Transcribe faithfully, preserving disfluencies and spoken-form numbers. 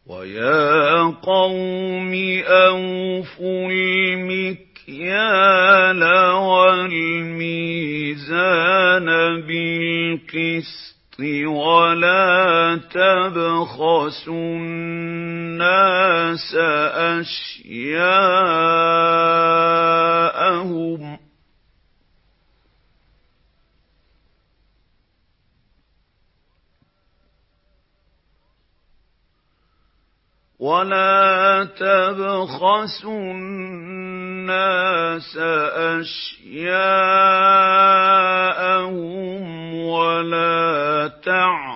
وَيَا قَوْمِ أَوْفُوا الْمِكْيَالَ وَالْمِيزَانَ بِالْقِسْطِ وَلَا تَبْخَسُوا النَّاسَ أَشْيَاءَهُمْ وَلَا تَبْخَسُوا النَّاسَ أَشْيَاءَهُمْ وَلَا تَعْثَوْا